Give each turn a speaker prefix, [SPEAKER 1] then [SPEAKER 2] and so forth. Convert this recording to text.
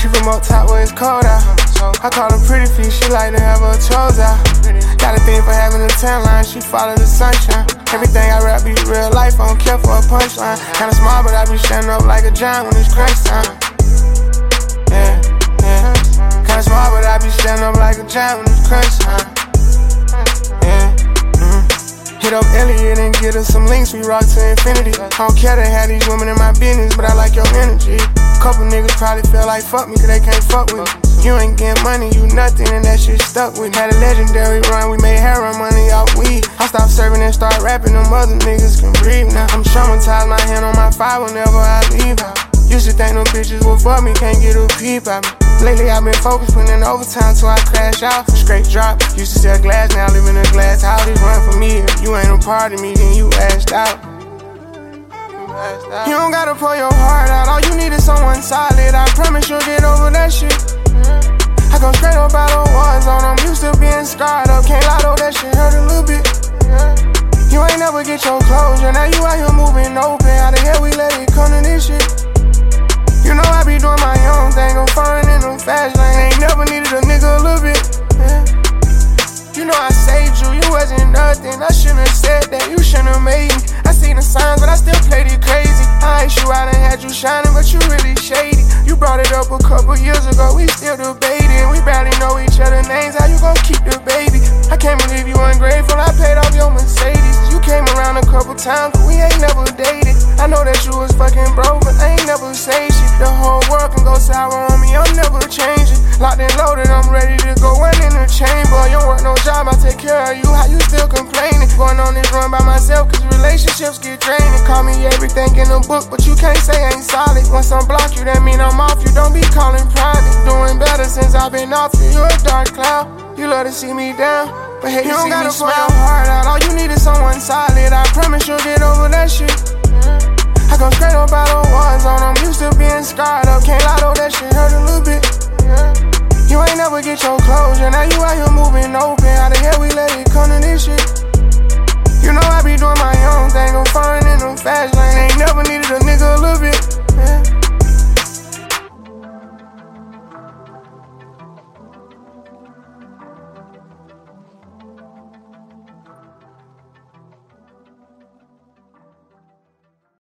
[SPEAKER 1] She from up top where it's cold out. I call her pretty feet, she like to have her toes out. Got a thing for having a tan line, she follow the sunshine. Everything I rap be real life, I don't care for a punchline. Kinda small, but I be standing up like a giant when it's crunch time. Yeah, yeah. Kinda small, but I be standing up like a giant when it's crunch time. Yeah. Hit up Elliot and get us some links, we rock to infinity. I don't care to have these women in my business, but I like your energy. Couple niggas probably feel like fuck me, cause they can't fuck with me. You ain't getting money, you nothing, and that shit stuck with me. Had a legendary run, we made hair run money off weed. I stopped serving and start rapping, them other niggas can breathe now. I'm traumatized, my hand on my fire whenever I leave out. Used to think them bitches would fuck me, can't get a peep out me. Lately I've been focused, putting in overtime till I crash out. Straight drop, used to sell glass, now live in a glass house. This run for me, if you ain't a part of me, then you assed out. You don't gotta pour your heart out, all you need is someone solid. I promise you'll get over that shit. I go straight up out of war zone, I'm used to being scarred up. Can't lie though, that shit hurt a little bit. You ain't never get your closure, now you out here moving open. How the hell we let it come to this shit? You know I be doing my own thing, I'm foreign in them fast lane. Ain't never needed a nigga a little bit. You know I saved you, you wasn't nothing. I shouldn't have said that, you shouldn't have made me. I seen the signs, but I still played it crazy. I asked you out and had you shining, but you really shady. You brought it up a couple years ago, we still debating. We barely know each other's names, how you gon' keep the baby? I can't believe you ungrateful, I paid off your Mercedes. You came around a couple times, but we ain't never dated. I know that you was fucking broke, but I ain't never say shit. The whole world can go sour on me, I'm never changing. Locked and loaded, I'm ready to go run in the chamber. You don't work no job, I take care of you, how you still complaining? Going on this run by myself, cause relationships get draining. Call me everything in a book, but you can't say ain't solid. Once I'm blocked you, that mean I'm off you, don't be calling private. Doing better since I've been off you, you're a dark cloud. You love to see me down, but hate to see me smile. You don't gotta pour your heart out, all you need is someone solid. I promise you'll get over that shit. I go straight up out of war zone, I'm used to being scarred up. Can't lie though, that shit hurt a little bit. You ain't never get your closure, now you out here moving open. How the hell we let it come to this shit? You know I be doing my own thing, I'm foreign in them fast lane. Ain't never needed a nigga a little bit.